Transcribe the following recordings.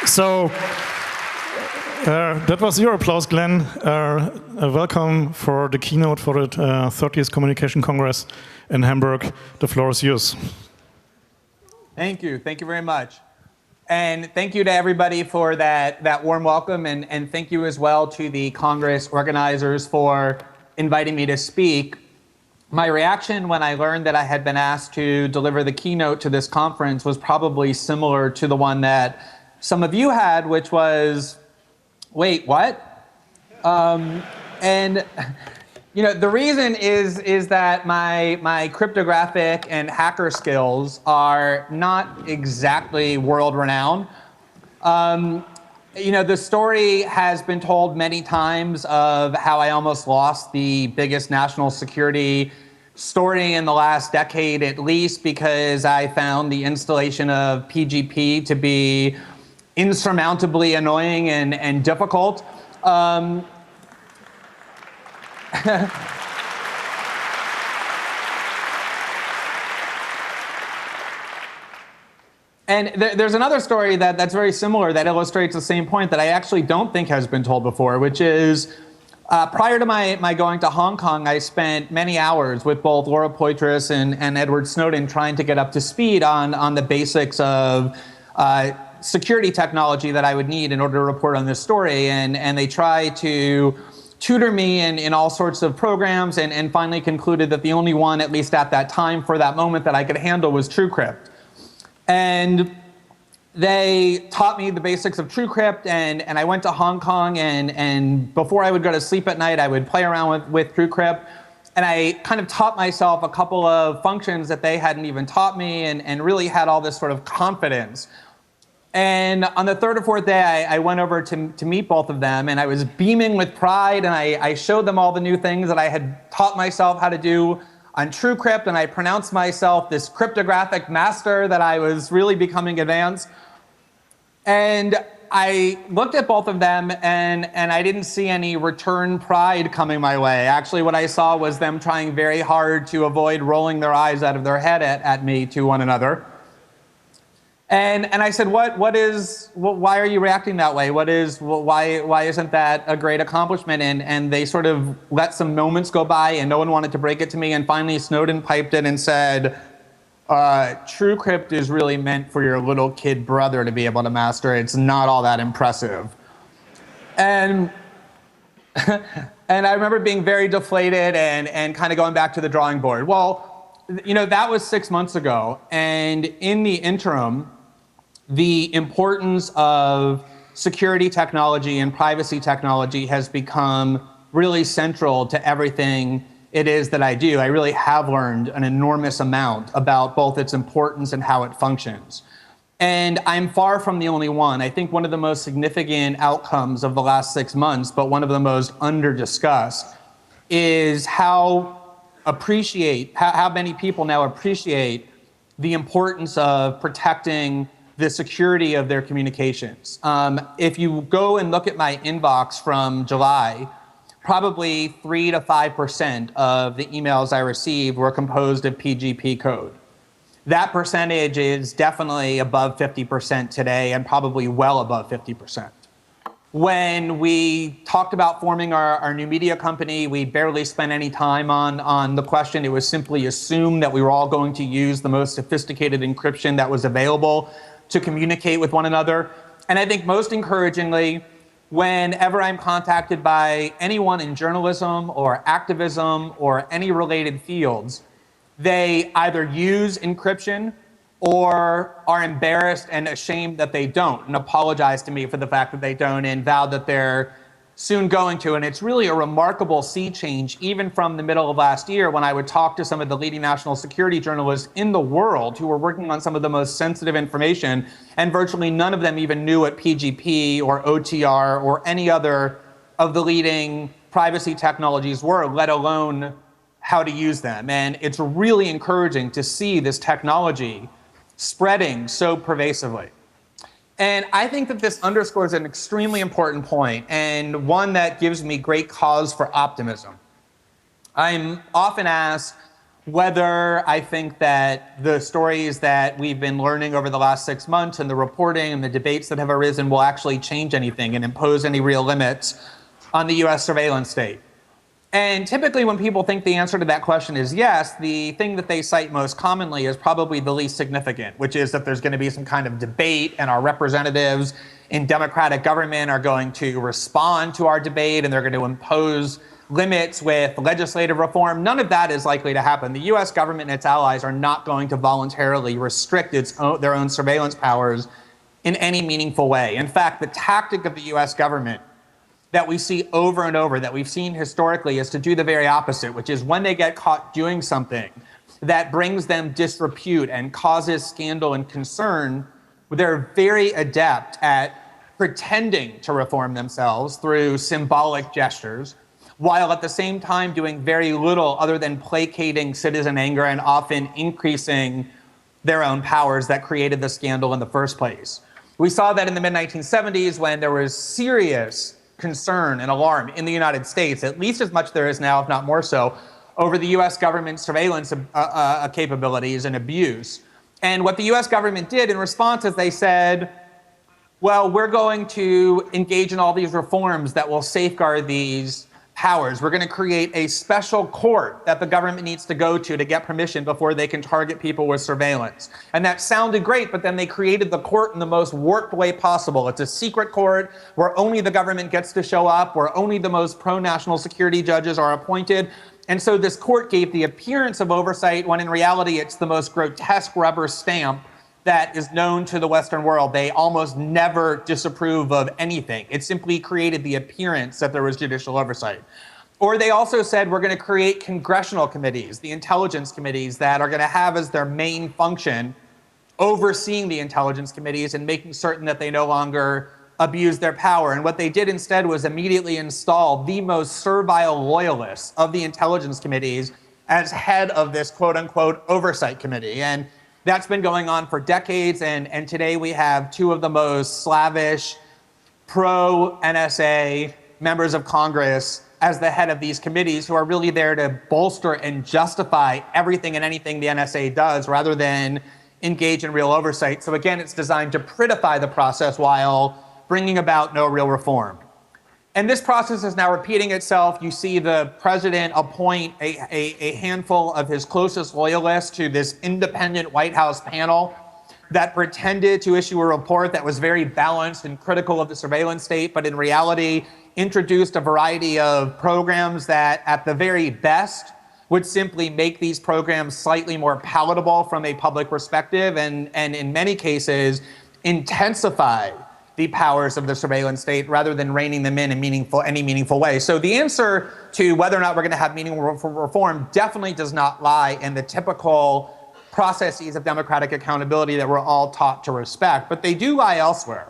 So that was your applause, Glenn. Welcome for the keynote for the 30th Communication Congress in Hamburg. The floor is yours. Thank you. Thank you very much. And thank you to everybody for that warm welcome. And thank you as well to the Congress organizers for inviting me to speak. My reaction when I learned that I had been asked to deliver the keynote to this conference was probably similar to the one that some of you had, which was, wait, what? And you know, the reason is that my cryptographic and hacker skills are not exactly world-renowned. You know, the story has been told many times of how I almost lost the biggest national security story in the last decade, at least, because I found the installation of PGP to be insurmountably annoying and difficult. And there's another story that's very similar that illustrates the same point that I actually don't think has been told before, which is prior to my going to Hong Kong, I spent many hours with both Laura Poitras and Edward Snowden trying to get up to speed on the basics of security technology that I would need in order to report on this story. And they tried to tutor me in all sorts of programs and finally concluded that the only one, at least at that time for that moment, that I could handle was TrueCrypt. And they taught me the basics of TrueCrypt, and I went to Hong Kong, and before I would go to sleep at night, I would play around with TrueCrypt, and I kind of taught myself a couple of functions that they hadn't even taught me, and really had all this sort of confidence. And on the third or fourth day, I went over to meet both of them, and I was beaming with pride, and I showed them all the new things that I had taught myself how to do on TrueCrypt, and I pronounced myself this cryptographic master that I was really becoming advanced. And I looked at both of them, and I didn't see any return pride coming my way. Actually, what I saw was them trying very hard to avoid rolling their eyes out of their head at me to one another. And I said, why are you reacting that way? Why isn't that a great accomplishment? And they sort of let some moments go by and no one wanted to break it to me. And finally Snowden piped in and said, TrueCrypt is really meant for your little kid brother to be able to master. It's not all that impressive. And and I remember being very deflated and kind of going back to the drawing board. Well, you know, that was 6 months ago. And in the interim, the importance of security technology and privacy technology has become really central to everything it is that I do. I really have learned an enormous amount about both its importance and how it functions. And I'm far from the only one. I think one of the most significant outcomes of the last 6 months, but one of the most under-discussed, is how many people now appreciate the importance of protecting the security of their communications. If you go and look at my inbox from July, probably 3 to 5% of the emails I received were composed of PGP code. That percentage is definitely above 50% today and probably well above 50%. When we talked about forming our new media company, we barely spent any time on the question. It was simply assumed that we were all going to use the most sophisticated encryption that was available to communicate with one another. And I think most encouragingly, whenever I'm contacted by anyone in journalism or activism or any related fields, they either use encryption or are embarrassed and ashamed that they don't and apologize to me for the fact that they don't and vow that they're soon going to. And it's really a remarkable sea change, even from the middle of last year when I would talk to some of the leading national security journalists in the world who were working on some of the most sensitive information, and virtually none of them even knew what PGP or OTR or any other of the leading privacy technologies were, let alone how to use them. And it's really encouraging to see this technology spreading so pervasively. And I think that this underscores an extremely important point, and one that gives me great cause for optimism. I'm often asked, whether I think that the stories that we've been learning over the last 6 months and the reporting and the debates that have arisen will actually change anything and impose any real limits on the US surveillance state. And typically when people think the answer to that question is yes, the thing that they cite most commonly is probably the least significant, which is that there's going to be some kind of debate and our representatives in democratic government are going to respond to our debate and they're going to impose limits with legislative reform. None of that is likely to happen. The US government and its allies are not going to voluntarily restrict their own surveillance powers in any meaningful way. In fact, the tactic of the US government that we see over and over, that we've seen historically, is to do the very opposite, which is when they get caught doing something that brings them disrepute and causes scandal and concern, they're very adept at pretending to reform themselves through symbolic gestures, while at the same time doing very little other than placating citizen anger and often increasing their own powers that created the scandal in the first place. We saw that in the mid-1970s when there was serious concern and alarm in the United States, at least as much there is now, if not more so, over the US government's surveillance capabilities and abuse. And what the US government did in response is they said, well, we're going to engage in all these reforms that will safeguard these powers. We're going to create a special court that the government needs to go to get permission before they can target people with surveillance. And that sounded great, but then they created the court in the most warped way possible. It's a secret court where only the government gets to show up, where only the most pro-national security judges are appointed. And so this court gave the appearance of oversight when in reality it's the most grotesque rubber stamp that is known to the Western world. They almost never disapprove of anything. It simply created the appearance that there was judicial oversight. Or they also said we're going to create congressional committees, the intelligence committees, that are going to have as their main function overseeing the intelligence committees and making certain that they no longer abuse their power. And what they did instead was immediately install the most servile loyalists of the intelligence committees as head of this quote unquote oversight committee. And that's been going on for decades, and today we have two of the most slavish pro-NSA members of Congress as the head of these committees who are really there to bolster and justify everything and anything the NSA does rather than engage in real oversight. So again, it's designed to prettify the process while bringing about no real reform. And this process is now repeating itself. You see the president appoint a handful of his closest loyalists to this independent White House panel that pretended to issue a report that was very balanced and critical of the surveillance state, but in reality introduced a variety of programs that at the very best would simply make these programs slightly more palatable from a public perspective and in many cases intensify the powers of the surveillance state rather than reining them in any meaningful way. So the answer to whether or not we're going to have meaningful reform definitely does not lie in the typical processes of democratic accountability that we're all taught to respect, but they do lie elsewhere.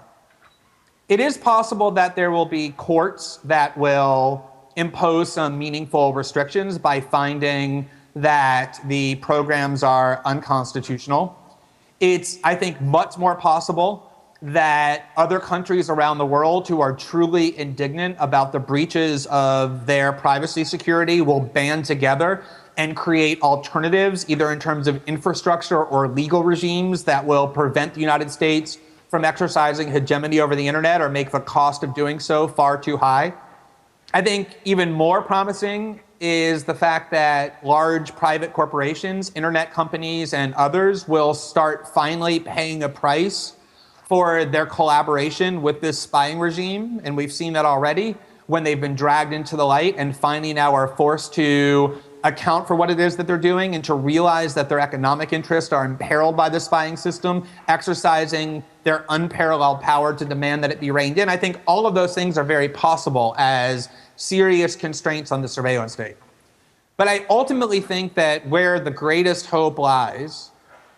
It is possible that there will be courts that will impose some meaningful restrictions by finding that the programs are unconstitutional. It's, I think, much more possible that other countries around the world who are truly indignant about the breaches of their privacy security will band together and create alternatives, either in terms of infrastructure or legal regimes that will prevent the United States from exercising hegemony over the internet or make the cost of doing so far too high. I think even more promising is the fact that large private corporations, internet companies, and others will start finally paying a price for their collaboration with this spying regime. And we've seen that already when they've been dragged into the light and finally now are forced to account for what it is that they're doing and to realize that their economic interests are imperiled by the spying system, exercising their unparalleled power to demand that it be reined in. I think all of those things are very possible as serious constraints on the surveillance state. But I ultimately think that where the greatest hope lies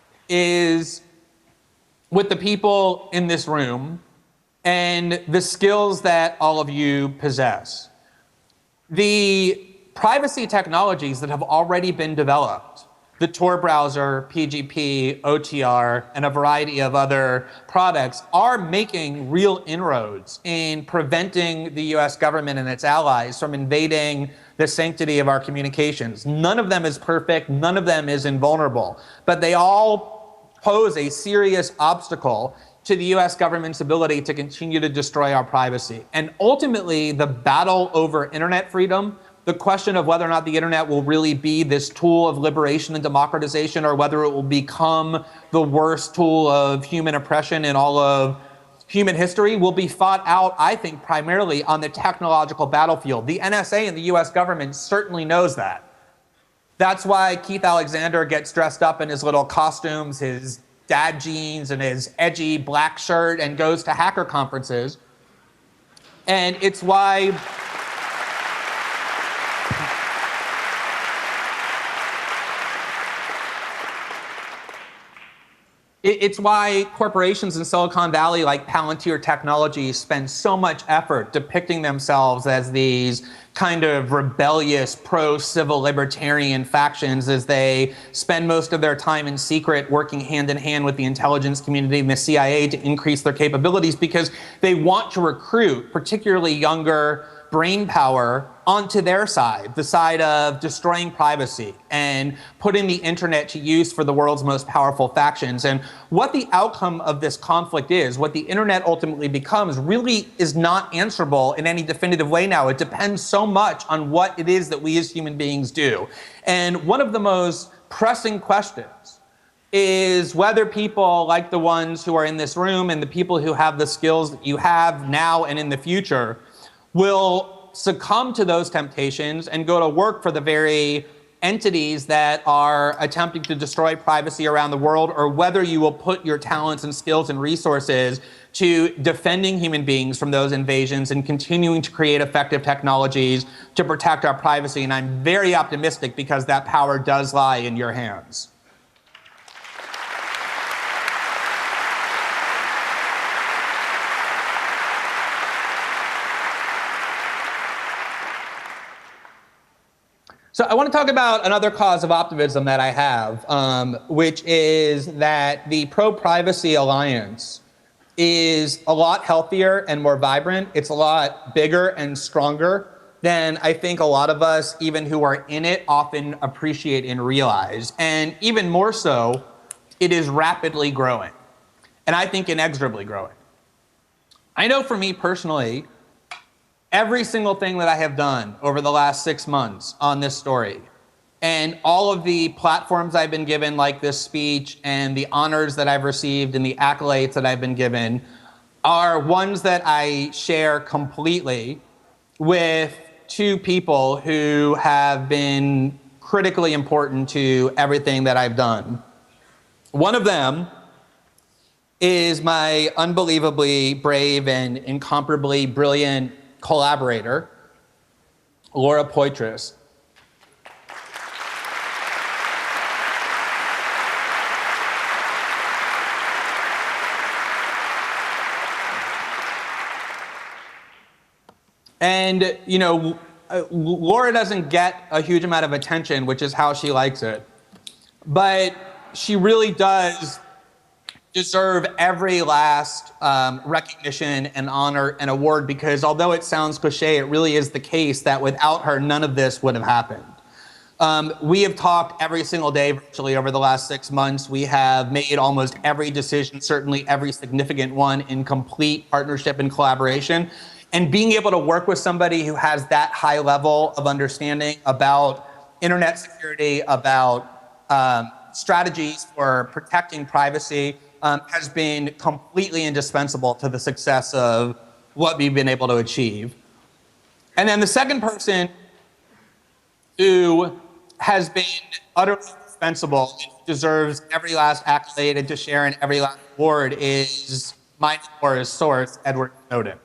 is with the people in this room and the skills that all of you possess. The privacy technologies that have already been developed the Tor browser, PGP, OTR, and a variety of other products are making real inroads in preventing the US government and its allies from invading the sanctity of our communications. None of them is perfect, none of them is invulnerable, but they all pose a serious obstacle to the US government's ability to continue to destroy our privacy. And ultimately, the battle over internet freedom, the question of whether or not the internet will really be this tool of liberation and democratization, or whether it will become the worst tool of human oppression in all of human history, will be fought out, I think, primarily on the technological battlefield. The NSA and the US government certainly knows that. That's why Keith Alexander gets dressed up in his little costumes, his dad jeans, and his edgy black shirt, and goes to hacker conferences. And it's why corporations in Silicon Valley like Palantir Technologies spend so much effort depicting themselves as these kind of rebellious pro-civil libertarian factions, as they spend most of their time in secret working hand in hand with the intelligence community and the CIA to increase their capabilities, because they want to recruit particularly younger brain power onto their side, the side of destroying privacy and putting the internet to use for the world's most powerful factions. And what the outcome of this conflict is, what the internet ultimately becomes, really is not answerable in any definitive way now. It depends so much on what it is that we as human beings do. And one of the most pressing questions is whether people like the ones who are in this room and the people who have the skills that you have now and in the future will succumb to those temptations and go to work for the very entities that are attempting to destroy privacy around the world, or whether you will put your talents and skills and resources to defending human beings from those invasions and continuing to create effective technologies to protect our privacy. And I'm very optimistic because that power does lie in your hands. So I want to talk about another cause of optimism that I have, which is that the Pro-Privacy Alliance is a lot healthier and more vibrant. It's a lot bigger and stronger than I think a lot of us, even who are in it, often appreciate and realize. And even more so, it is rapidly growing, and I think inexorably growing. I know for me personally, every single thing that I have done over the last 6 months on this story, and all of the platforms I've been given, like this speech, and the honors that I've received and the accolades that I've been given, are ones that I share completely with two people who have been critically important to everything that I've done. One of them is my unbelievably brave and incomparably brilliant collaborator, Laura Poitras. And, you know, Laura doesn't get a huge amount of attention, which is how she likes it. But she really does deserve every last recognition and honor and award, because although it sounds cliche, it really is the case that without her, none of this would have happened. We have talked every single day virtually over the last 6 months. We have made almost every decision, certainly every significant one, in complete partnership and collaboration. And being able to work with somebody who has that high level of understanding about internet security, about strategies for protecting privacy, has been completely indispensable to the success of what we've been able to achieve. And then the second person who has been utterly indispensable, deserves every last accolade and to share in every last award, is my Notor's source, Edward Snowden.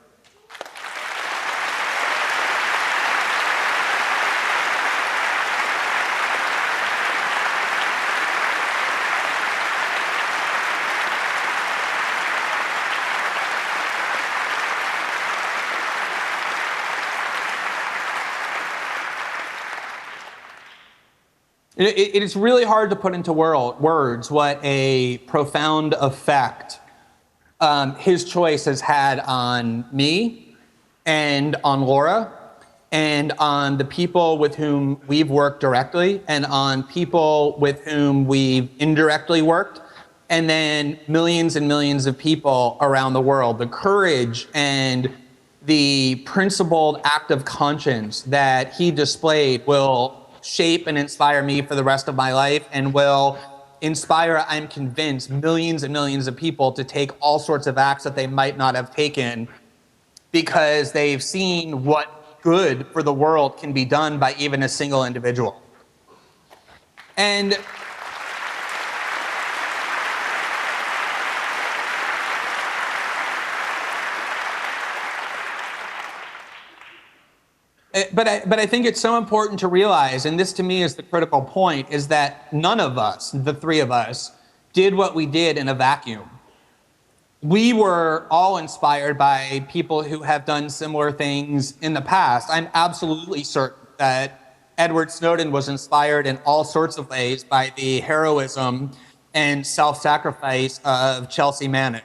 It is really hard to put into words what a profound effect his choice has had on me and on Laura and on the people with whom we've worked directly and on people with whom we've indirectly worked, and then millions and millions of people around the world. The courage and the principled act of conscience that he displayed will shape and inspire me for the rest of my life and will inspire, I'm convinced, millions and millions of people to take all sorts of acts that they might not have taken because they've seen what good for the world can be done by even a single individual. And But I think it's so important to realize, and this to me is the critical point, is that none of us, the three of us, did what we did in a vacuum. We were all inspired by people who have done similar things in the past. I'm absolutely certain that Edward Snowden was inspired in all sorts of ways by the heroism and self-sacrifice of Chelsea Manning.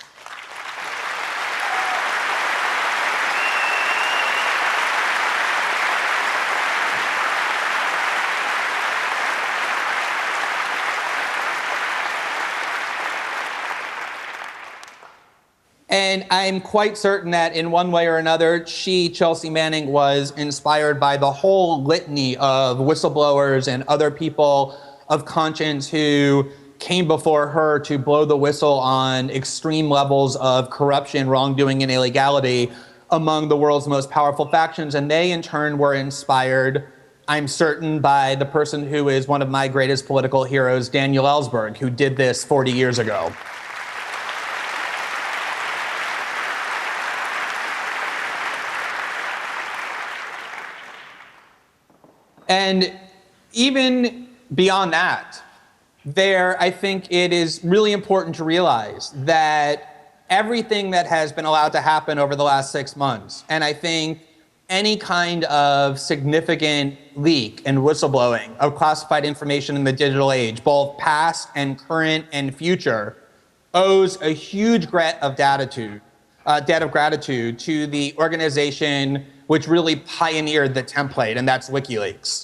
And I'm quite certain that in one way or another, she, Chelsea Manning, was inspired by the whole litany of whistleblowers and other people of conscience who came before her to blow the whistle on extreme levels of corruption, wrongdoing, and illegality among the world's most powerful factions. And they, in turn, were inspired, I'm certain, by the person who is one of my greatest political heroes, Daniel Ellsberg, who did this 40 years ago. And even beyond that, I think it is really important to realize that everything that has been allowed to happen over the last 6 months, and I think any kind of significant leak and whistleblowing of classified information in the digital age, both past and current and future, owes a huge debt of gratitude to the organization which really pioneered the template, and that's WikiLeaks.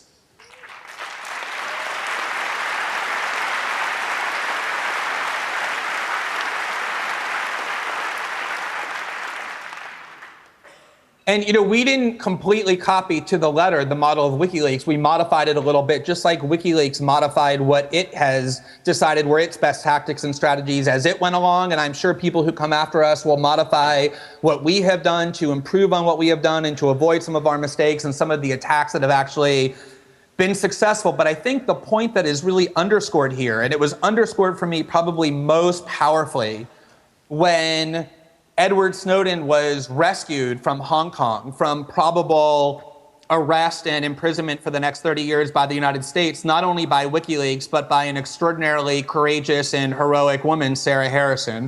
And we didn't completely copy to the letter the model of WikiLeaks. We modified it a little bit, just like WikiLeaks modified what it has decided were its best tactics and strategies as it went along. And I'm sure people who come after us will modify what we have done to improve on what we have done and to avoid some of our mistakes and some of the attacks that have actually been successful. But I think the point that is really underscored here, and it was underscored for me probably most powerfully when Edward Snowden was rescued from Hong Kong from probable arrest and imprisonment for the next 30 years by the United States, not only by WikiLeaks, but by an extraordinarily courageous and heroic woman, Sarah Harrison.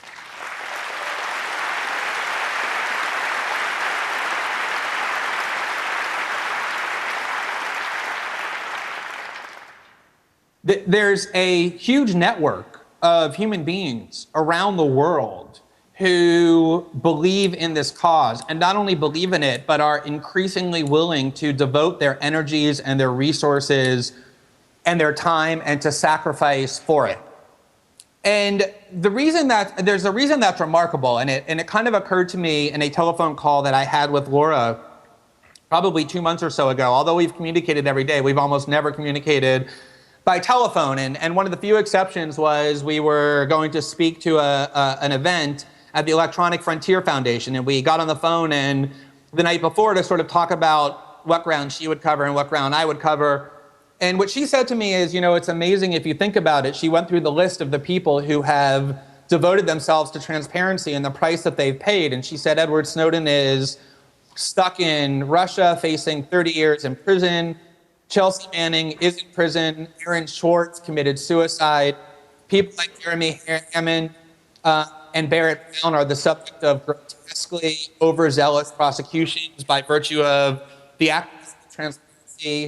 There's a huge network of human beings around the world who believe in this cause, and not only believe in it, but are increasingly willing to devote their energies and their resources and their time and to sacrifice for it. And there's a reason that's remarkable, and it kind of occurred to me in a telephone call that I had with Laura probably 2 months or so ago. Although we've communicated every day, we've almost never communicated by telephone. And one of the few exceptions was we were going to speak to an event at the Electronic Frontier Foundation. And we got on the phone and the night before to sort of talk about what ground she would cover and what ground I would cover. And what she said to me is, it's amazing if you think about it. She went through the list of the people who have devoted themselves to transparency and the price that they've paid. And she said Edward Snowden is stuck in Russia, facing 30 years in prison. Chelsea Manning is in prison. Aaron Swartz committed suicide. People like Jeremy Hammond and Barrett Brown are the subject of grotesquely overzealous prosecutions by virtue of the activism of transparency.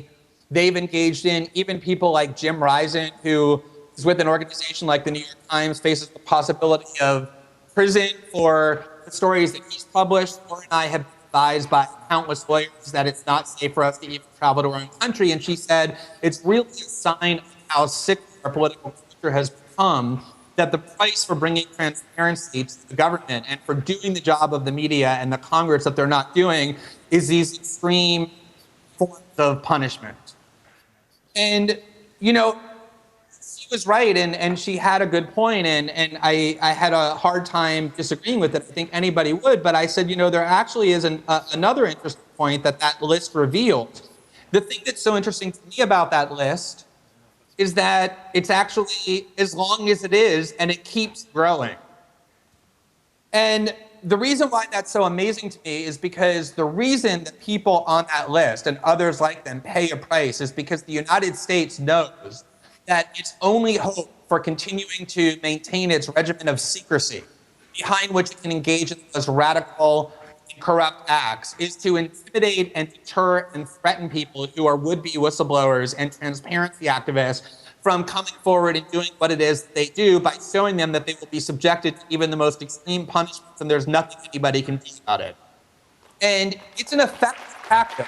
they've engaged in. Even people like Jim Risen, who is with an organization like the New York Times, faces the possibility of prison for the stories that he's published. Laura and I have been advised by countless lawyers that it's not safe for us to even travel to our own country. And she said it's really a sign of how sick our political culture has become, that the price for bringing transparency to the government and for doing the job of the media and the Congress that they're not doing is these extreme forms of punishment. And, you know, she was right, and she had a good point, and I had a hard time disagreeing with it. I think anybody would, but I said, you know, there actually is another interesting point that list revealed. The thing that's so interesting to me about that list is that it's actually as long as it is, and it keeps growing. And the reason why that's so amazing to me is because the reason that people on that list and others like them pay a price is because the United States knows that its only hope for continuing to maintain its regimen of secrecy, behind which it can engage in those radical and corrupt acts, is to intimidate and deter and threaten people who are would-be whistleblowers and transparency activists from coming forward and doing what it is they do, by showing them that they will be subjected to even the most extreme punishments and there's nothing anybody can do about it. And it's an effective tactic.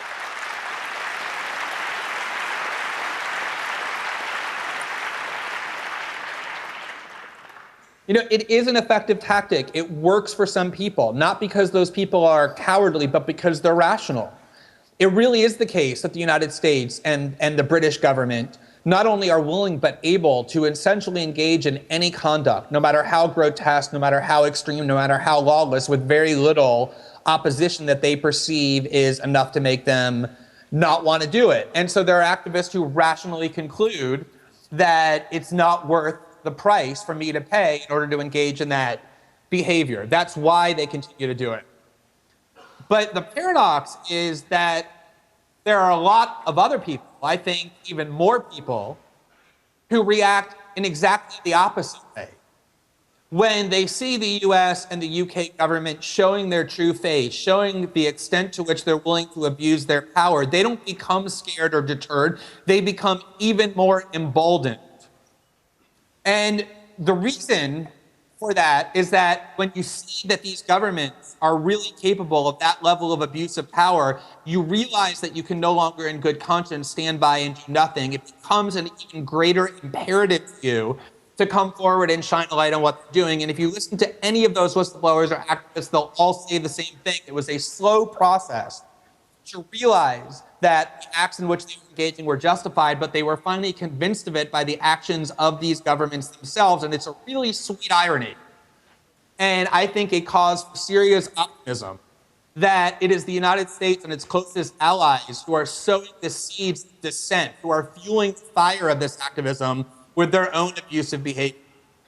You know, it is an effective tactic. It works for some people, not because those people are cowardly, but because they're rational. It really is the case that the United States and the British government not only are willing but able to essentially engage in any conduct, no matter how grotesque, no matter how extreme, no matter how lawless, with very little opposition that they perceive is enough to make them not want to do it. And so there are activists who rationally conclude that it's not worth the price for me to pay in order to engage in that behavior. That's why they continue to do it. But the paradox is that there are a lot of other people, I think even more people, who react in exactly the opposite way. When they see the US and the UK government showing their true face, showing the extent to which they're willing to abuse their power, they don't become scared or deterred, they become even more emboldened. And the reason for that is that when you see that these governments are really capable of that level of abuse of power, you realize that you can no longer in good conscience stand by and do nothing. It becomes an even greater imperative to you to come forward and shine a light on what they're doing. And if you listen to any of those whistleblowers or activists, they'll all say the same thing. It was a slow process to realize that the acts in which they were engaging were justified, but they were finally convinced of it by the actions of these governments themselves. And it's a really sweet irony. And I think a cause for serious optimism that it is the United States and its closest allies who are sowing the seeds of dissent, who are fueling the fire of this activism with their own abusive behavior.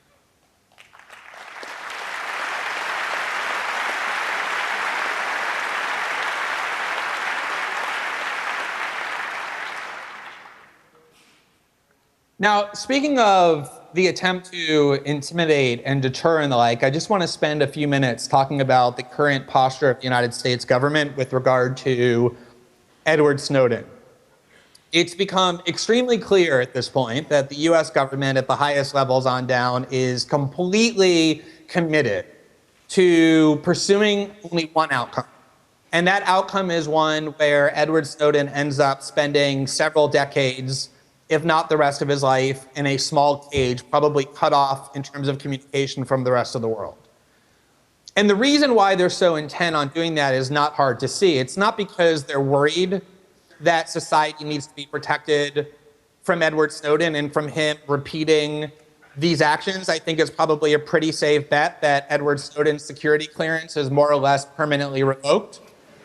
Now, speaking of the attempt to intimidate and deter and the like, I just want to spend a few minutes talking about the current posture of the United States government with regard to Edward Snowden. It's become extremely clear at this point that the US government at the highest levels on down is completely committed to pursuing only one outcome. And that outcome is one where Edward Snowden ends up spending several decades, if not the rest of his life, in a small cage, probably cut off in terms of communication from the rest of the world. And the reason why they're so intent on doing that is not hard to see. It's not because they're worried that society needs to be protected from Edward Snowden and from him repeating these actions. I think it's probably a pretty safe bet that Edward Snowden's security clearance is more or less permanently revoked.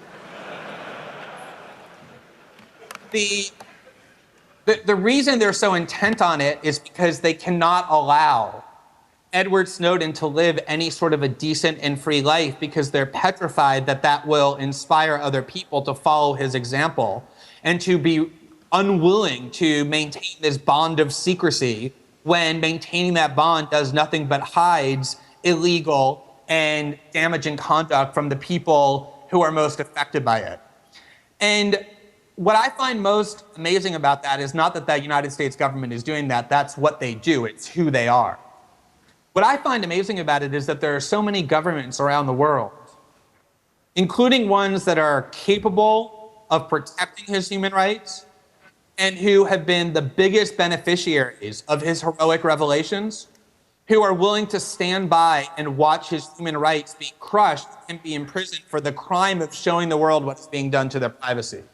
The reason they're so intent on it is because they cannot allow Edward Snowden to live any sort of a decent and free life, because they're petrified that that will inspire other people to follow his example and to be unwilling to maintain this bond of secrecy when maintaining that bond does nothing but hides illegal and damaging conduct from the people who are most affected by it. And what I find most amazing about that is not that the United States government is doing that. That's what they do. It's who they are. What I find amazing about it is that there are so many governments around the world, including ones that are capable of protecting his human rights and who have been the biggest beneficiaries of his heroic revelations, who are willing to stand by and watch his human rights be crushed and be imprisoned for the crime of showing the world what's being done to their privacy.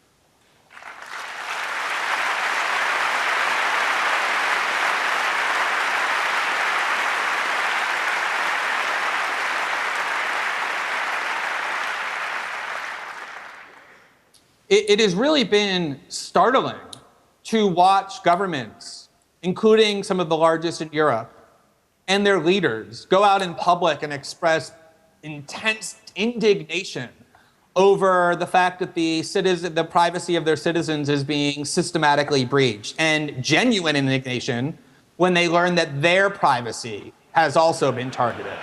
It has really been startling to watch governments, including some of the largest in Europe, and their leaders go out in public and express intense indignation over the fact that the privacy of their citizens is being systematically breached, and genuine indignation when they learn that their privacy has also been targeted.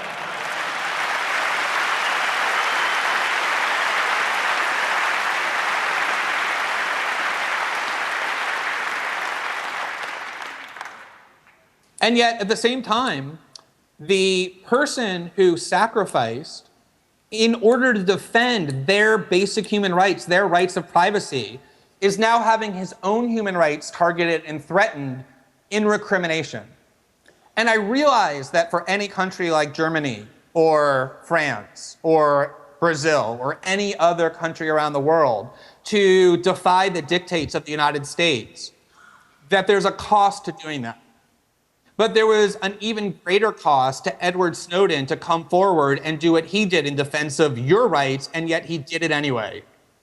And yet, at the same time, the person who sacrificed in order to defend their basic human rights, their rights of privacy, is now having his own human rights targeted and threatened in recrimination. And I realize that for any country like Germany or France or Brazil or any other country around the world to defy the dictates of the United States, that there's a cost to doing that. But there was an even greater cost to Edward Snowden to come forward and do what he did in defense of your rights, and yet he did it anyway.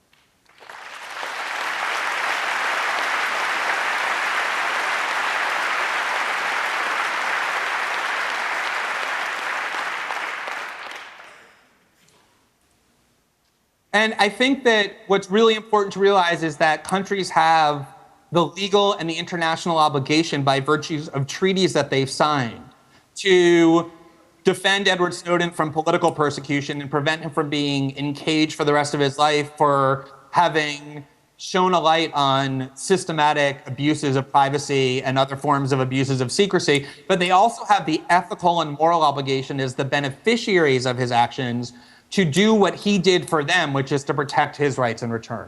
And I think that what's really important to realize is that countries have the legal and the international obligation by virtue of treaties that they've signed to defend Edward Snowden from political persecution and prevent him from being in cage for the rest of his life for having shone a light on systematic abuses of privacy and other forms of abuses of secrecy. But they also have the ethical and moral obligation as the beneficiaries of his actions to do what he did for them, which is to protect his rights in return.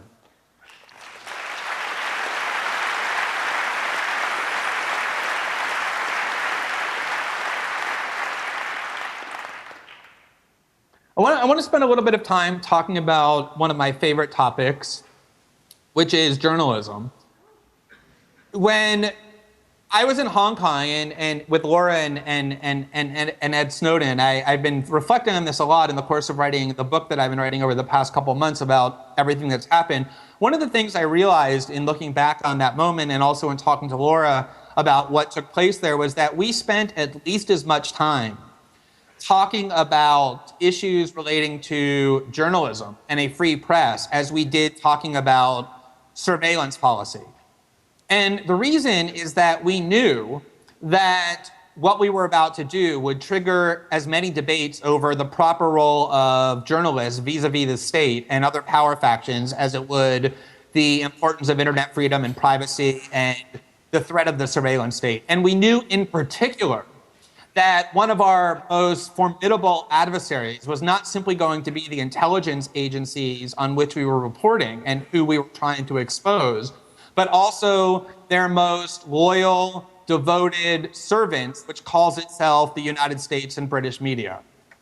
I want to spend a little bit of time talking about one of my favorite topics, which is journalism. When I was in Hong Kong and with Laura and Ed Snowden, I've been reflecting on this a lot in the course of writing the book that I've been writing over the past couple of months about everything that's happened. One of the things I realized in looking back on that moment and also in talking to Laura about what took place there was that we spent at least as much time talking about issues relating to journalism and a free press as we did talking about surveillance policy. And the reason is that we knew that what we were about to do would trigger as many debates over the proper role of journalists vis-a-vis the state and other power factions as it would the importance of internet freedom and privacy and the threat of the surveillance state. And we knew in particular that one of our most formidable adversaries was not simply going to be the intelligence agencies on which we were reporting and who we were trying to expose, but also their most loyal, devoted servants, which calls itself the United States and British media.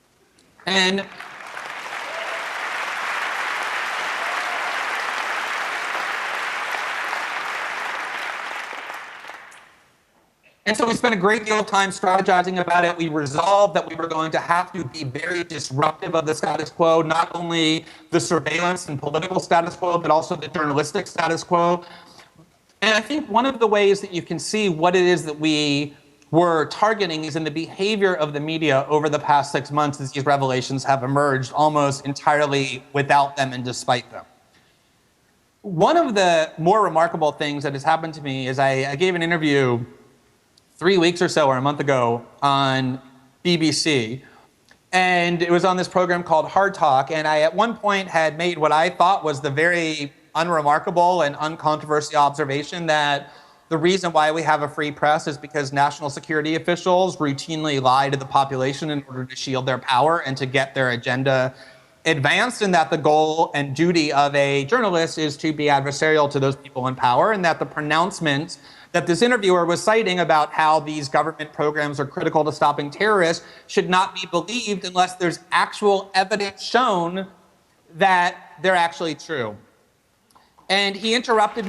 And so we spent a great deal of time strategizing about it. We resolved that we were going to have to be very disruptive of the status quo, not only the surveillance and political status quo, but also the journalistic status quo. And I think one of the ways that you can see what it is that we were targeting is in the behavior of the media over the past 6 months as these revelations have emerged almost entirely without them and despite them. One of the more remarkable things that has happened to me is I gave an interview 3 weeks or so or a month ago on BBC. And it was on this program called Hard Talk. And I, at one point, had made what I thought was the very unremarkable and uncontroversial observation that the reason why we have a free press is because national security officials routinely lie to the population in order to shield their power and to get their agenda advanced, and that the goal and duty of a journalist is to be adversarial to those people in power, and that the pronouncement that this interviewer was citing about how these government programs are critical to stopping terrorists should not be believed unless there's actual evidence shown that they're actually true. And he interrupted me.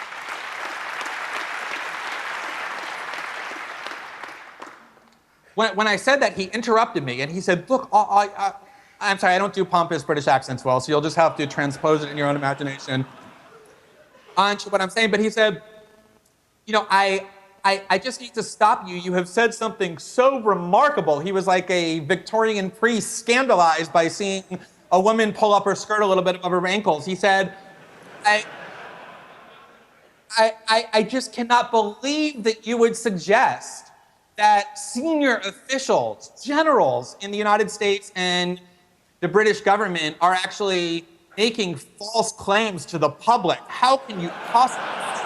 When I said that, he interrupted me and he said, look, I'm sorry, I don't do pompous British accents well, so you'll just have to transpose it in your own imagination onto what I'm saying. But he said, you know, I just need to stop you. You have said something so remarkable. He was like a Victorian priest scandalized by seeing a woman pull up her skirt a little bit above her ankles. He said, I just cannot believe that you would suggest that senior officials, generals in the United States and the British government are actually making false claims to the public. How can you possibly?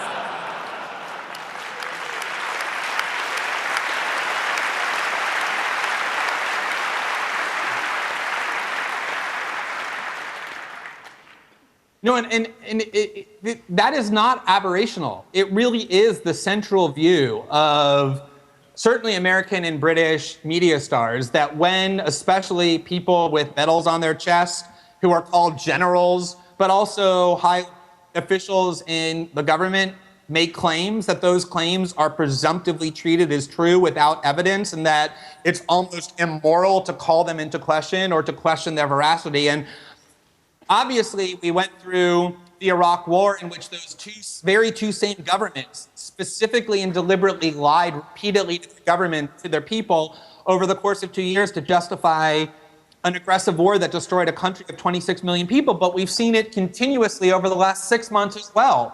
No, that is not aberrational. It really is the central view of certainly American and British media stars, that when especially people with medals on their chest who are called generals, but also high officials in the government make claims, that those claims are presumptively treated as true without evidence, and that it's almost immoral to call them into question or to question their veracity. And obviously, we went through the Iraq War, in which those two same governments specifically and deliberately lied repeatedly to the government, to their people, over the course of 2 years to justify an aggressive war that destroyed a country of 26 million people. But we've seen it continuously over the last 6 months as well.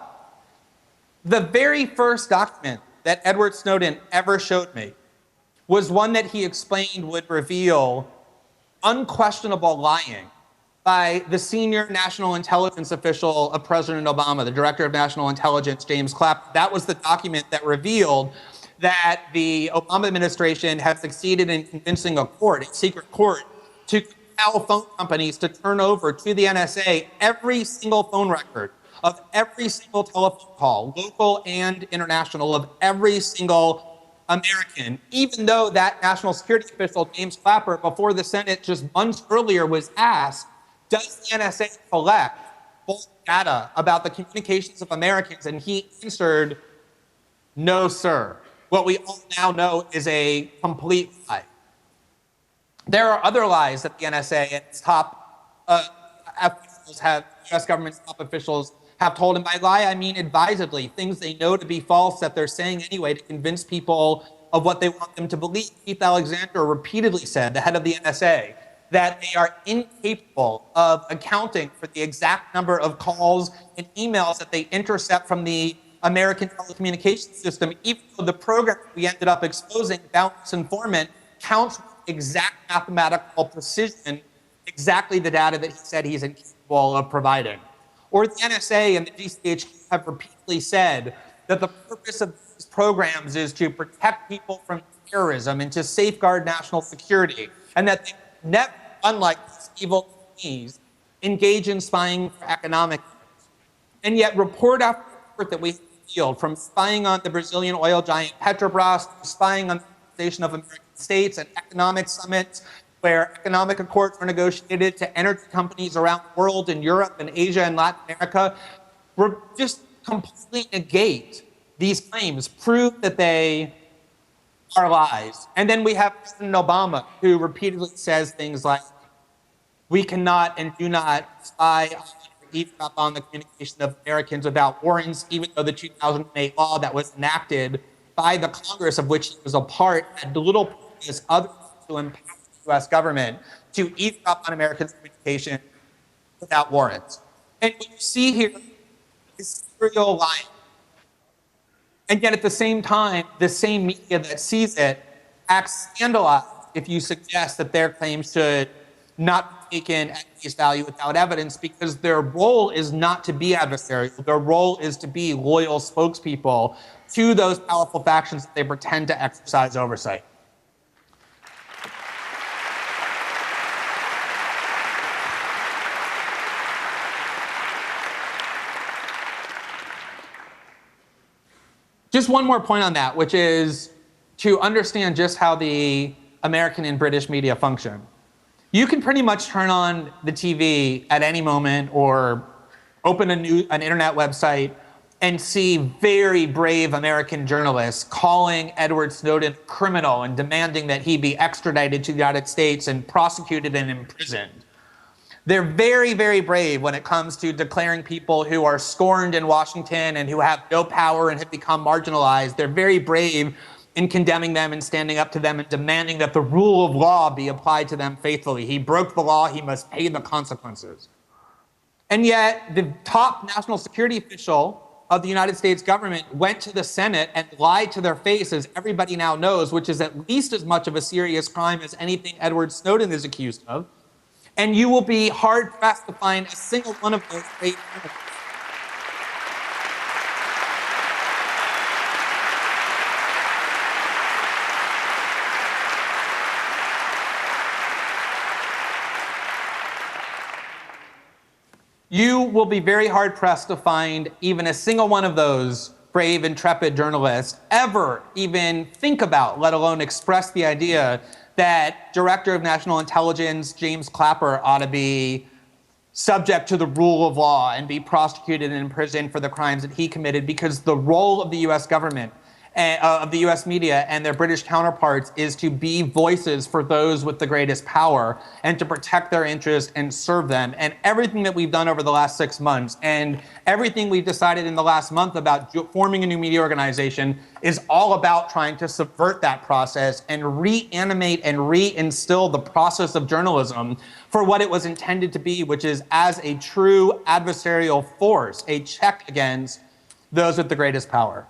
The very first document that Edward Snowden ever showed me was one that he explained would reveal unquestionable lying by the senior national intelligence official of President Obama, the director of national intelligence, James Clapper. That was the document that revealed that the Obama administration had succeeded in convincing a secret court, to compel phone companies to turn over to the NSA every single phone record of every single telephone call, local and international, of every single American, even though that national security official, James Clapper, before the Senate just months earlier was asked, does the NSA collect full data about the communications of Americans? And he answered, no, sir. What we all now know is a complete lie. There are other lies that the NSA and its top officials have, U.S. government's top officials have told. And by lie, I mean advisedly, things they know to be false that they're saying anyway to convince people of what they want them to believe. Keith Alexander repeatedly said, the head of the NSA, that they are incapable of accounting for the exact number of calls and emails that they intercept from the American telecommunications system, even though the program we ended up exposing, Boundless Informant, counts with exact mathematical precision exactly the data that he said he's incapable of providing. Or the NSA and the GCHQ have repeatedly said that the purpose of these programs is to protect people from terrorism and to safeguard national security, and that they never, unlike these evil companies, engage in spying for economic ends. And yet report after report that we field, from spying on the Brazilian oil giant Petrobras, to spying on the Organization of American States and economic summits where economic accords were negotiated to energy companies around the world in Europe and Asia and Latin America, just completely negate these claims, prove that they are lies. And then we have President Obama, who repeatedly says things like, we cannot and do not spy or eavesdrop on the communication of Americans without warrants, even though the 2008 law that was enacted by the Congress of which he was a part had little purpose other than to empower the U.S. government to eavesdrop on Americans' communication without warrants. And what you see here is serial lying. And yet at the same time, the same media that sees it acts scandalized if you suggest that their claims should not taken at face value without evidence, because their role is not to be adversarial. Their role is to be loyal spokespeople to those powerful factions that they pretend to exercise oversight. Just one more point on that, which is to understand just how the American and British media function. You can pretty much turn on the TV at any moment or open an internet website and see very brave American journalists calling Edward Snowden a criminal and demanding that he be extradited to the United States and prosecuted and imprisoned. They're very, very brave when it comes to declaring people who are scorned in Washington and who have no power and have become marginalized. They're very brave in condemning them and standing up to them and demanding that the rule of law be applied to them faithfully. He broke the law, he must pay the consequences. And yet, the top national security official of the United States government went to the Senate and lied to their face, as everybody now knows, which is at least as much of a serious crime as anything Edward Snowden is accused of. And you will be hard-pressed to find a single one of those great criminals. You will be very hard-pressed to find even a single one of those brave, intrepid journalists ever even think about, let alone express the idea that Director of National Intelligence James Clapper ought to be subject to the rule of law and be prosecuted and imprisoned for the crimes that he committed, because the role of the US government, of the US media and their British counterparts, is to be voices for those with the greatest power and to protect their interests and serve them. And everything that we've done over the last 6 months and everything we've decided in the last month about forming a new media organization is all about trying to subvert that process and reanimate and reinstill the process of journalism for what it was intended to be, which is as a true adversarial force, a check against those with the greatest power.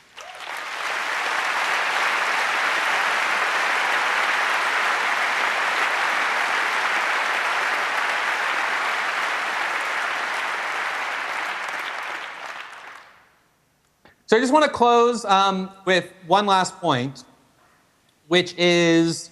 So I just want to close with one last point, which is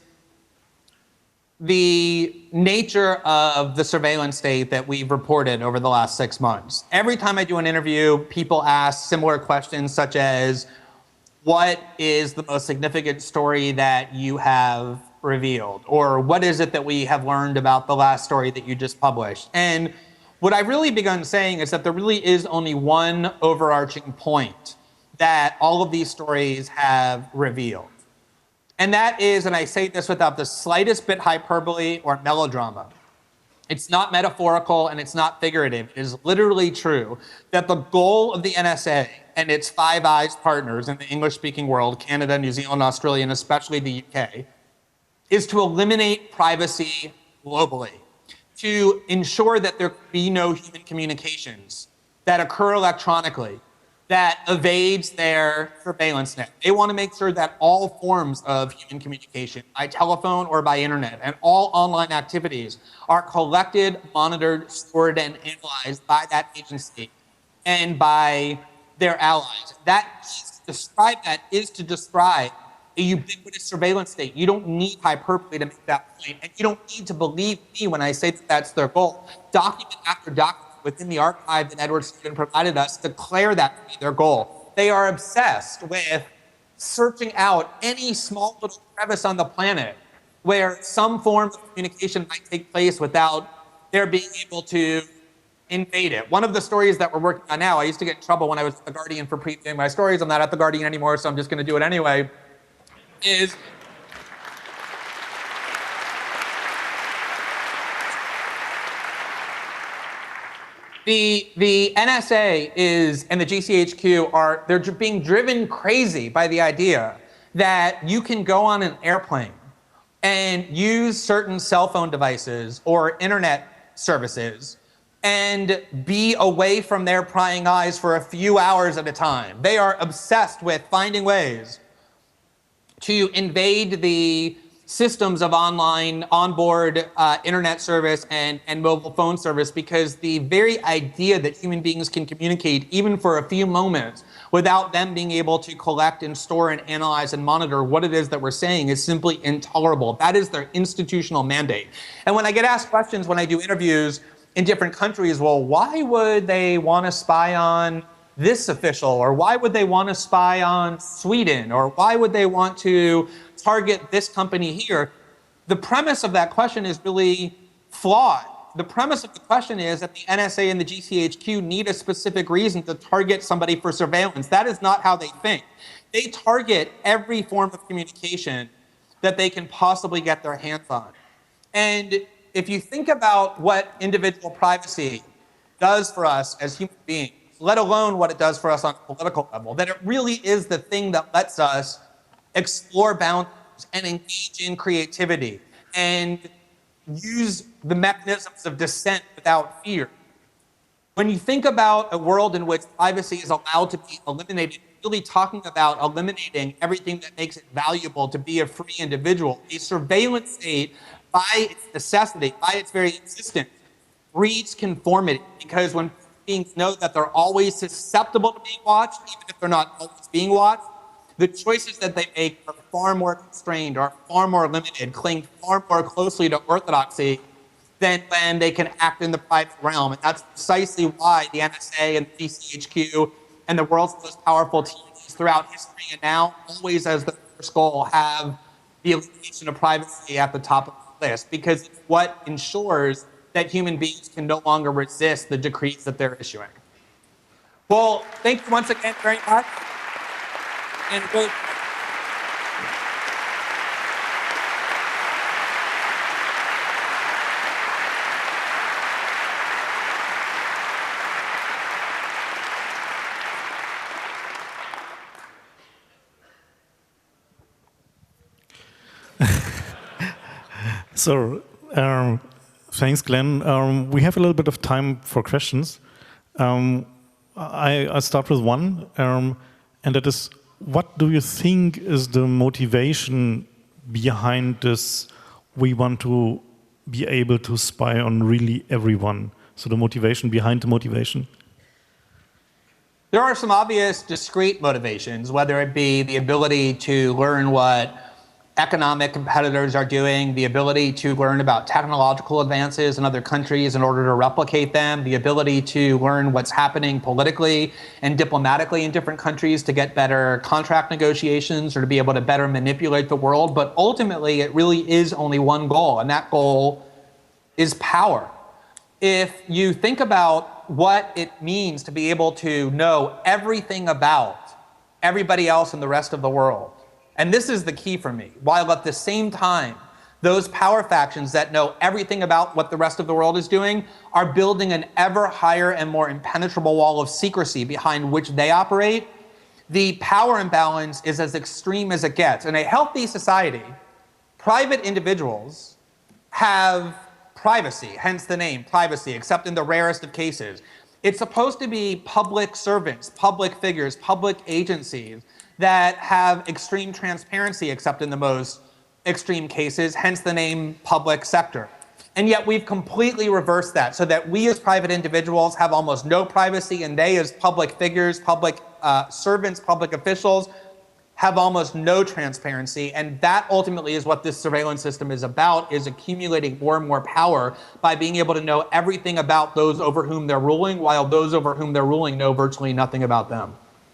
the nature of the surveillance state that we've reported over the last 6 months. Every time I do an interview, people ask similar questions such as, what is the most significant story that you have revealed? Or what is it that we have learned about the last story that you just published? And what I've really begun saying is that there really is only one overarching point that all of these stories have revealed. And that is, and I say this without the slightest bit hyperbole or melodrama, it's not metaphorical and it's not figurative, it is literally true, that the goal of the NSA and its Five Eyes partners in the English-speaking world, Canada, New Zealand, Australia, and especially the UK, is to eliminate privacy globally, to ensure that there be no human communications that occur electronically, that evades their surveillance net. They want to make sure that all forms of human communication, by telephone or by internet, and all online activities are collected, monitored, stored, and analyzed by that agency and by their allies. Is to describe a ubiquitous surveillance state. You don't need hyperbole to make that point, and you don't need to believe me when I say that that's their goal. Document after document within the archive that Edward Snowden provided us declare that to be their goal. They are obsessed with searching out any small little crevice on the planet where some form of communication might take place without their being able to invade it. One of the stories that we're working on now, I used to get in trouble when I was at The Guardian for previewing my stories. I'm not at The Guardian anymore, so I'm just going to do it anyway, is the NSA and the GCHQ they're being driven crazy by the idea that you can go on an airplane and use certain cell phone devices or internet services and be away from their prying eyes for a few hours at a time. They are obsessed with finding ways to invade the systems of online onboard internet service and mobile phone service, because the very idea that human beings can communicate even for a few moments without them being able to collect and store and analyze and monitor what it is that we're saying is simply intolerable. That is their institutional mandate. And when I get asked questions when I do interviews in different countries, well, why would they want to spy on this official? Or why would they want to spy on Sweden? Or why would they want to target this company here? The premise of that question is really flawed. The premise of the question is that the NSA and the GCHQ need a specific reason to target somebody for surveillance. That is not how they think. They target every form of communication that they can possibly get their hands on. And if you think about what individual privacy does for us as human beings, let alone what it does for us on a political level, then it really is the thing that lets us explore boundaries and engage in creativity and use the mechanisms of dissent without fear. When you think about a world in which privacy is allowed to be eliminated, you're really talking about eliminating everything that makes it valuable to be a free individual. A surveillance state, by its necessity, by its very existence, breeds conformity, because when beings know that they're always susceptible to being watched, even if they're not always being watched, the choices that they make are far more constrained, are far more limited, cling far more closely to orthodoxy than when they can act in the private realm. And that's precisely why the NSA and the GCHQ and the world's most powerful teams throughout history and now always as the first goal have the elimination of privacy at the top of the list, because it's what ensures that human beings can no longer resist the decrees that they're issuing. Well, thank you once again very much. And we'll So, thanks, Glenn. We have a little bit of time for questions. I start with one, and that is, what do you think is the motivation behind this? We want to be able to spy on really everyone. So the motivation behind the motivation. There are some obvious discrete motivations, whether it be the ability to learn what economic competitors are doing, the ability to learn about technological advances in other countries in order to replicate them, the ability to learn what's happening politically and diplomatically in different countries to get better contract negotiations or to be able to better manipulate the world. But ultimately, it really is only one goal, and that goal is power. If you think about what it means to be able to know everything about everybody else in the rest of the world, and this is the key for me, while at the same time, those power factions that know everything about what the rest of the world is doing are building an ever higher and more impenetrable wall of secrecy behind which they operate, the power imbalance is as extreme as it gets. In a healthy society, private individuals have privacy, hence the name, privacy, except in the rarest of cases. It's supposed to be public servants, public figures, public agencies that have extreme transparency, except in the most extreme cases, hence the name public sector. And yet we've completely reversed that so that we as private individuals have almost no privacy, and they as public figures, public servants, public officials have almost no transparency. And that ultimately is what this surveillance system is about, is accumulating more and more power by being able to know everything about those over whom they're ruling, while those over whom they're ruling know virtually nothing about them.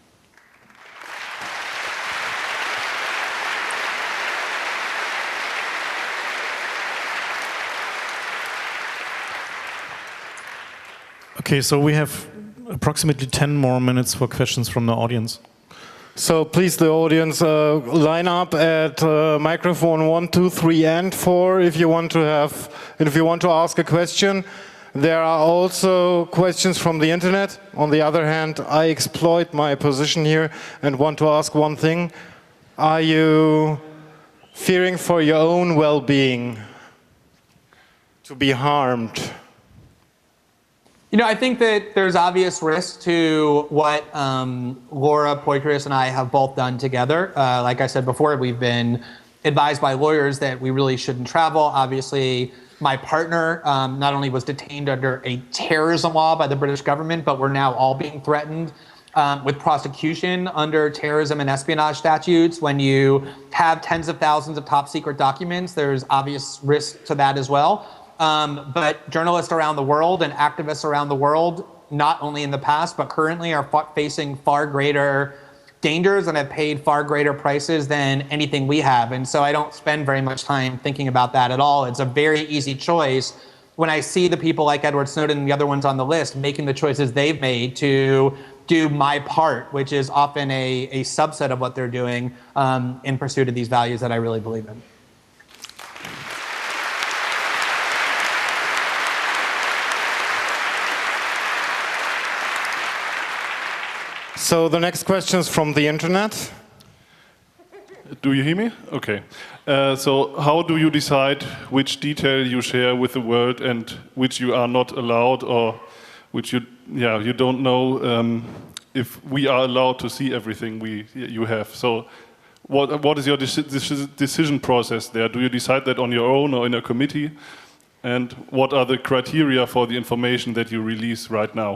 Okay, so we have approximately 10 more minutes for questions from the audience. So please, the audience, line up at microphone 1, 2, 3, and 4 if you want to ask a question. There are also questions from the internet. On the other hand, I exploit my position here and want to ask one thing. Are you fearing for your own well-being to be harmed? You know, I think that there's obvious risk to what Laura Poitras and I have both done together. Like I said before, we've been advised by lawyers that we really shouldn't travel. Obviously, my partner not only was detained under a terrorism law by the British government, but we're now all being threatened with prosecution under terrorism and espionage statutes. When you have tens of thousands of top secret documents, there's obvious risk to that as well. But journalists around the world and activists around the world, not only in the past, but currently are facing far greater dangers and have paid far greater prices than anything we have. And so I don't spend very much time thinking about that at all. It's a very easy choice when I see the people like Edward Snowden and the other ones on the list making the choices they've made to do my part, which is often a subset of what they're doing in pursuit of these values that I really believe in. So the next question is from the internet. Do you hear me? Okay. So how do you decide which detail you share with the world and which you are not allowed, or which you don't know if we are allowed to see everything you have? So what is your decision process there? Do you decide that on your own or in a committee? And what are the criteria for the information that you release right now?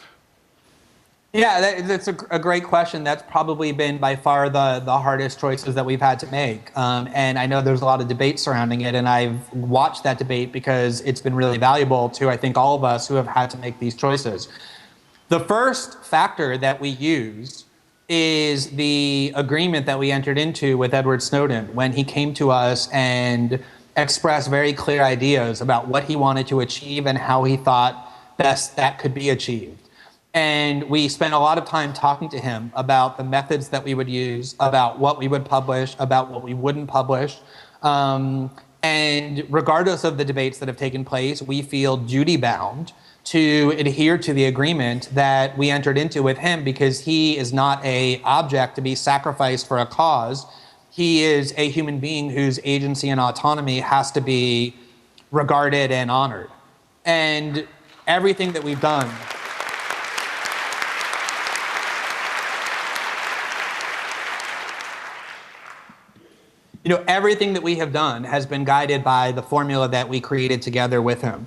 Yeah, that's a great question. That's probably been by far the hardest choices that we've had to make. And I know there's a lot of debate surrounding it, and I've watched that debate because it's been really valuable to, I think, all of us who have had to make these choices. The first factor that we use is the agreement that we entered into with Edward Snowden when he came to us and expressed very clear ideas about what he wanted to achieve and how he thought best that could be achieved. And we spent a lot of time talking to him about the methods that we would use, about what we would publish, about what we wouldn't publish. And regardless of the debates that have taken place, we feel duty-bound to adhere to the agreement that we entered into with him, because he is not an object to be sacrificed for a cause. He is a human being whose agency and autonomy has to be regarded and honored. And everything that we've done everything that we have done has been guided by the formula that we created together with him.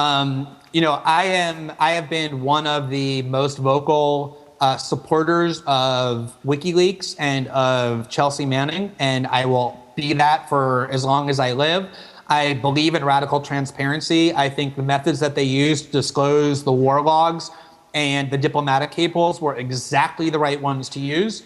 I have been one of the most vocal supporters of WikiLeaks and of Chelsea Manning, and I will be that for as long as I live. I believe in radical transparency. I think the methods that they used to disclose the war logs and the diplomatic cables were exactly the right ones to use.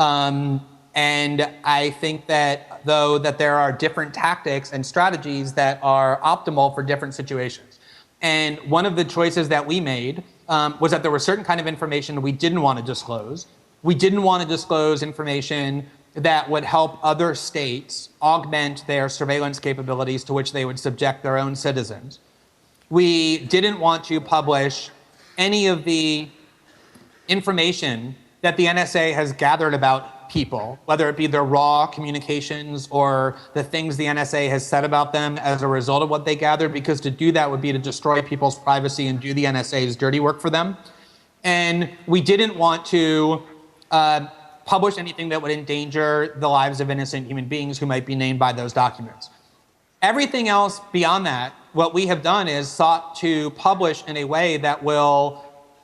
And I think that, though, that there are different tactics and strategies that are optimal for different situations. And one of the choices that we made was that there was certain kind of information we didn't want to disclose. We didn't want to disclose information that would help other states augment their surveillance capabilities to which they would subject their own citizens. We didn't want to publish any of the information that the NSA has gathered about people, whether it be their raw communications or the things the NSA has said about them as a result of what they gathered, because to do that would be to destroy people's privacy and do the NSA's dirty work for them. And we didn't want to publish anything that would endanger the lives of innocent human beings who might be named by those documents. Everything else beyond that, what we have done is sought to publish in a way that will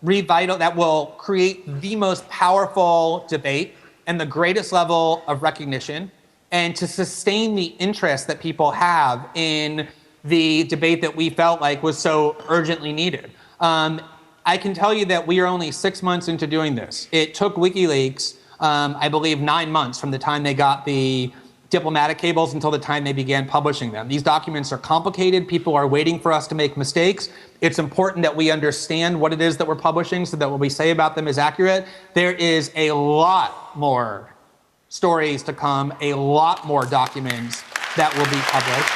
create the most powerful debate and the greatest level of recognition, and to sustain the interest that people have in the debate that we felt like was so urgently needed. I can tell you that we are only 6 months into doing this. It took WikiLeaks, I believe, 9 months from the time they got the diplomatic cables until the time they began publishing them. These documents are complicated. People are waiting for us to make mistakes. It's important that we understand what it is that we're publishing so that what we say about them is accurate. There is a lot more stories to come, a lot more documents that will be published.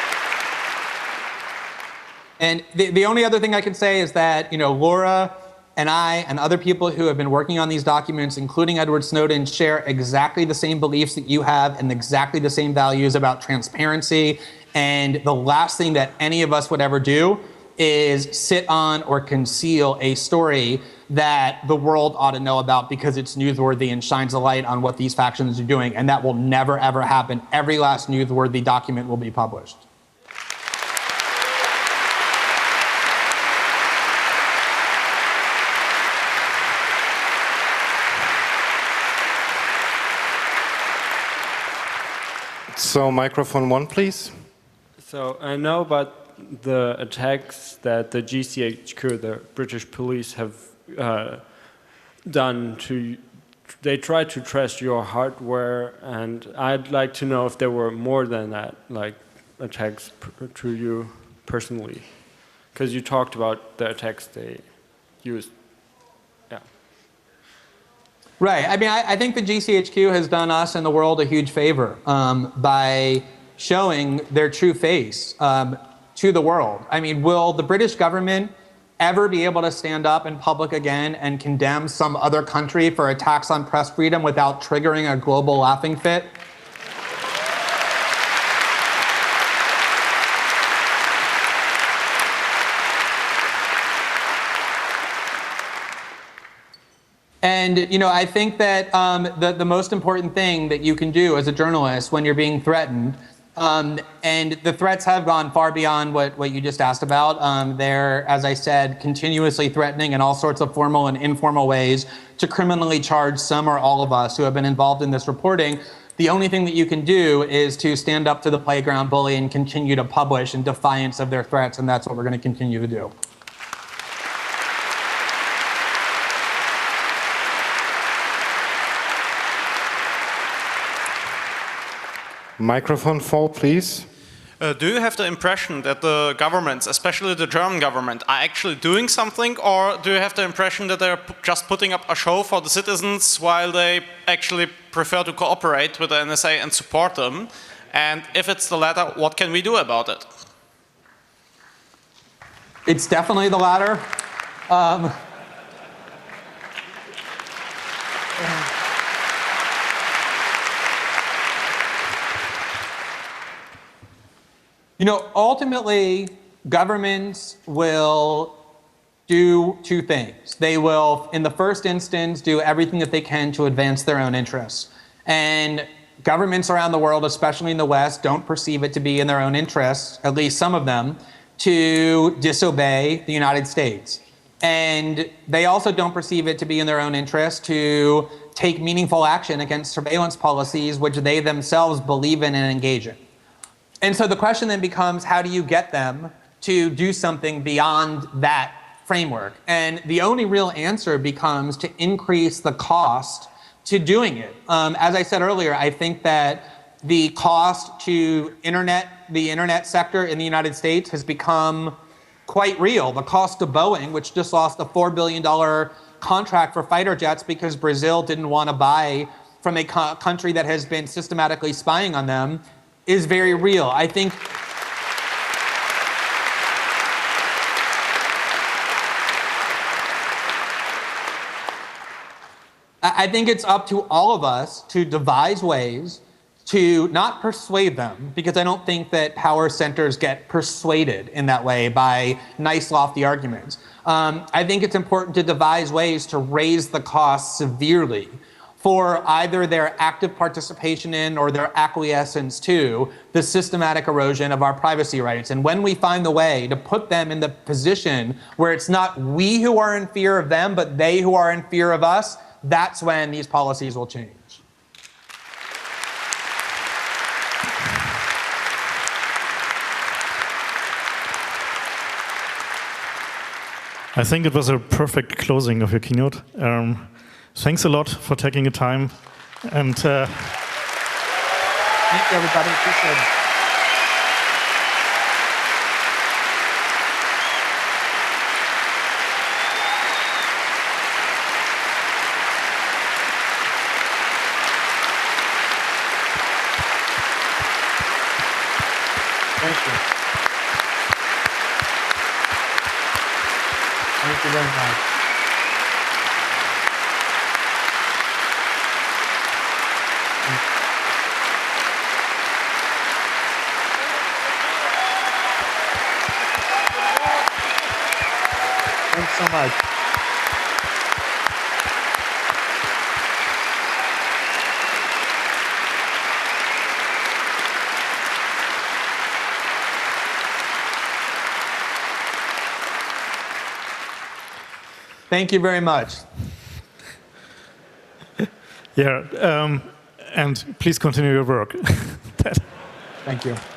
And the only other thing I can say is that, Laura and I and other people who have been working on these documents, including Edward Snowden, share exactly the same beliefs that you have and exactly the same values about transparency. And the last thing that any of us would ever do is sit on or conceal a story that the world ought to know about because it's newsworthy and shines a light on what these factions are doing. And that will never, ever happen. Every last newsworthy document will be published. So microphone 1, please. So I know about the attacks that the GCHQ, the British police, have done to. They tried to trace your hardware, and I'd like to know if there were more than that, like attacks to you personally, because you talked about the attacks they used. Yeah. Right. I mean, I think the GCHQ has done us and the world a huge favor by showing their true face to the world. I mean, will the British government ever be able to stand up in public again and condemn some other country for attacks on press freedom without triggering a global laughing fit? And, you know, I think that the most important thing that you can do as a journalist when you're being threatened, and the threats have gone far beyond what you just asked about. They're, as I said, continuously threatening in all sorts of formal and informal ways to criminally charge some or all of us who have been involved in this reporting. The only thing that you can do is to stand up to the playground bully and continue to publish in defiance of their threats, and that's what we're going to continue to do. Microphone 4, please. Do you have the impression that the governments, especially the German government, are actually doing something, or do you have the impression that they're just putting up a show for the citizens while they actually prefer to cooperate with the NSA and support them? And if it's the latter, what can we do about it? It's definitely the latter. You know, ultimately, governments will do two things. They will, in the first instance, do everything that they can to advance their own interests. And governments around the world, especially in the West, don't perceive it to be in their own interests, at least some of them, to disobey the United States. And they also don't perceive it to be in their own interest to take meaningful action against surveillance policies which they themselves believe in and engage in. And so the question then becomes, how do you get them to do something beyond that framework? And the only real answer becomes to increase the cost to doing it. As I said earlier, I think that the cost to the internet sector in the United States has become quite real. The cost to Boeing, which just lost a $4 billion contract for fighter jets because Brazil didn't want to buy from a country that has been systematically spying on them, is very real. I think it's up to all of us to devise ways to not persuade them, because I don't think that power centers get persuaded in that way by nice, lofty arguments. I think it's important to devise ways to raise the cost severely for either their active participation in or their acquiescence to the systematic erosion of our privacy rights. And when we find the way to put them in the position where it's not we who are in fear of them, but they who are in fear of us, that's when these policies will change. I think it was a perfect closing of your keynote. Thanks a lot for taking the time. And thank you, everybody. Appreciate it. Thank you. Thank you very much. so much. Thank you very much. Yeah, and please continue your work. Thank you.